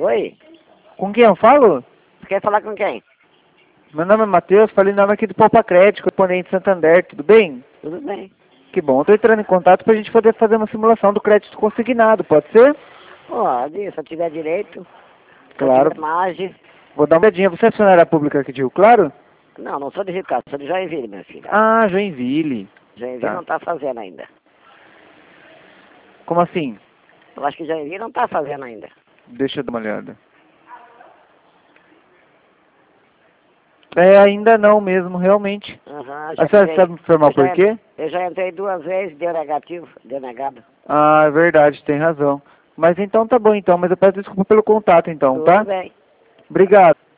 Oi? Com quem eu falo? Você quer falar com quem? Meu nome é Matheus, falei nome aqui do Poupa Crédito, correspondente Santander, tudo bem? Tudo bem. Que bom, estou entrando em contato para a gente poder fazer uma simulação do crédito consignado, pode ser? Pode, se eu tiver direito. Claro. Se eu tiver margem. Vou dar uma olhadinha. Você é funcionária pública aqui de Rio Claro? Não, não sou de Rio Claro, sou de Joinville, meu filho. Ah, Joinville. Joinville Tá. não está fazendo ainda. Como assim? Eu acho que Joinville não está fazendo ainda. Deixa eu dar uma olhada. É, ainda não mesmo, realmente. Aham, A senhora sabe me informar por quê? Eu já entrei 2 vezes, deu negativo, deu negado. Ah, é verdade, tem razão. Mas então tá bom então, mas eu peço desculpa pelo contato então, Tudo tá? bem. Obrigado.